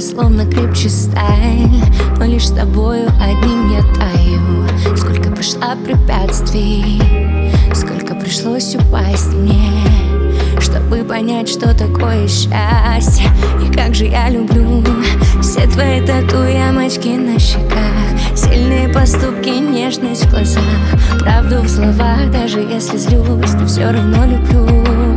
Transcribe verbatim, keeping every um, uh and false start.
словно крепче сталь, но лишь с тобою одним я таю. Сколько прошла препятствий, сколько пришлось упасть мне, чтобы понять, что такое счастье. И как же я люблю все твои тату-ямочки на щеках, сильные поступки, нежность в глазах, правду в словах. Даже если злюсь, то все равно люблю.